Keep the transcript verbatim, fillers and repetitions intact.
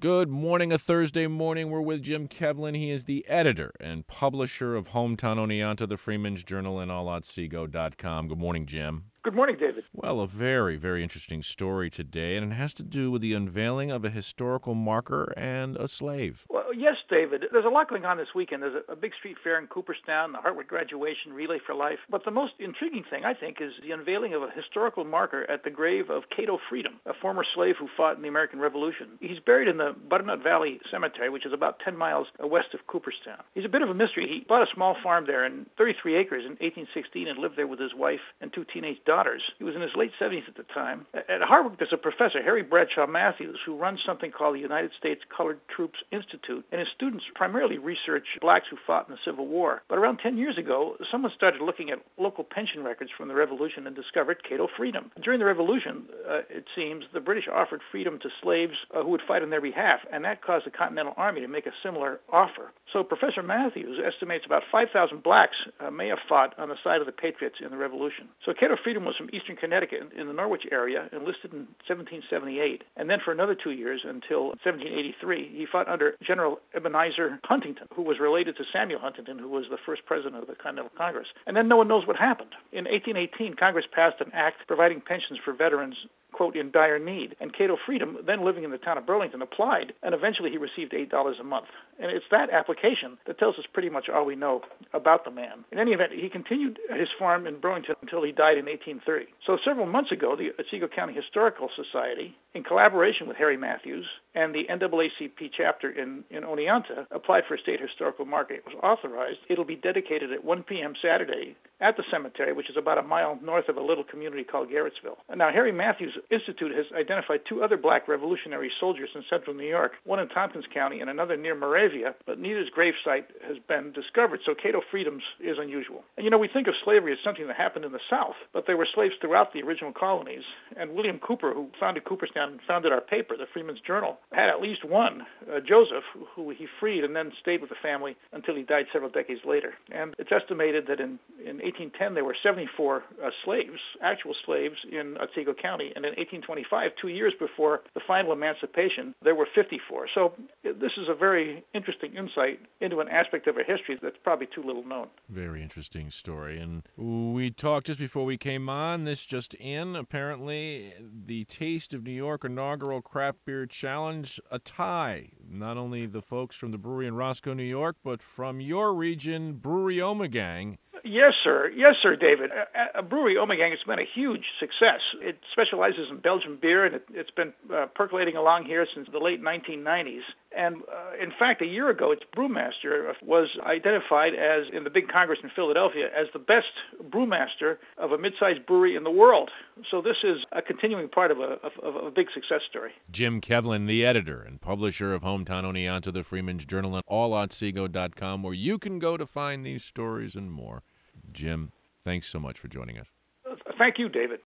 Good morning, a Thursday morning. We're with Jim Kevlin. He is the editor and publisher of Hometown Oneonta, the Freeman's Journal, and all otsego dot com. Good morning, Jim. Good morning, David. Well, a very, very interesting story today, and it has to do with the unveiling of a historical marker and a slave. Well, yes, David. There's a lot going on this weekend. There's a, a big street fair in Cooperstown, the Hartwood graduation, Relay for Life. But the most intriguing thing, I think, is the unveiling of a historical marker at the grave of Cato Freedom, a former slave who fought in the American Revolution. He's buried in the Butternut Valley Cemetery, which is about ten miles west of Cooperstown. He's a bit of a mystery. He bought a small farm there in thirty-three acres in eighteen sixteen and lived there with his wife and two teenage daughters. He was in his late seventies at the time. At Harvard, there's a professor, Harry Bradshaw Matthews, who runs something called the United States Colored Troops Institute, and his students primarily research blacks who fought in the Civil War. But around ten years ago, someone started looking at local pension records from the Revolution and discovered Cato Freedom. During the Revolution, uh, it seems, the British offered freedom to slaves uh, who would fight on their behalf, and that caused the Continental Army to make a similar offer. So Professor Matthews estimates about five thousand blacks uh, may have fought on the side of the Patriots in the Revolution. So Cato Freedom was from eastern Connecticut in the Norwich area, enlisted in seventeen seventy-eight, and then for another two years until seventeen eighty-three, he fought under General Ebenezer Huntington, who was related to Samuel Huntington, who was the first president of the Continental Congress. And then no one knows what happened. In eighteen eighteen, Congress passed an act providing pensions for veterans, quote, in dire need. And Cato Freedom, then living in the town of Burlington, applied, and eventually he received eight dollars a month. And it's that application that tells us pretty much all we know about the man. In any event, he continued his farm in Burlington until he died in eighteen thirty. So several months ago, the Otsego County Historical Society, in collaboration with Harry Matthews and the N double A C P chapter in, in Oneonta, applied for a state historical marker. It was authorized. It'll be dedicated at one p.m. Saturday at the cemetery, which is about a mile north of a little community called Garrettsville. Now, Harry Matthews Institute has identified two other black revolutionary soldiers in central New York, one in Tompkins County and another near Moravia, but neither's gravesite has been discovered, so Cato Freedom's is unusual. And, you know, we think of slavery as something that happened in the South, but there were slaves throughout the original colonies, and William Cooper, who founded Cooperstown and founded our paper, the Freeman's Journal, had at least one, uh, Joseph, who he freed and then stayed with the family until he died several decades later. And it's estimated that in, in eighteen ten there were seventy-four uh, slaves, actual slaves, in Otsego County, and in eighteen twenty-five, two years before the final emancipation, there were fifty-four. So this is a very interesting insight into an aspect of our history that's probably too little known. Very interesting story. And we talked just before we came on, this just in, apparently the Taste of New York inaugural craft beer challenge, a tie. Not only the folks from the brewery in Roscoe, New York, but from your region, Brewery Ommegang. Yes, sir. Yes, sir, David. A, a brewery, Ommegang, has been a huge success. It specializes in Belgian beer, and it, it's been uh, percolating along here since the late nineteen nineties. And, uh, in fact, a year ago, its brewmaster was identified as, in the big Congress in Philadelphia, as the best brewmaster of a mid-sized brewery in the world. So this is a continuing part of a, of, of a big success story. Jim Kevlin, the editor and publisher of Hometown Oneonta, the Freeman's Journal, and all otsego dot com, where you can go to find these stories and more. Jim, thanks so much for joining us. Thank you, David.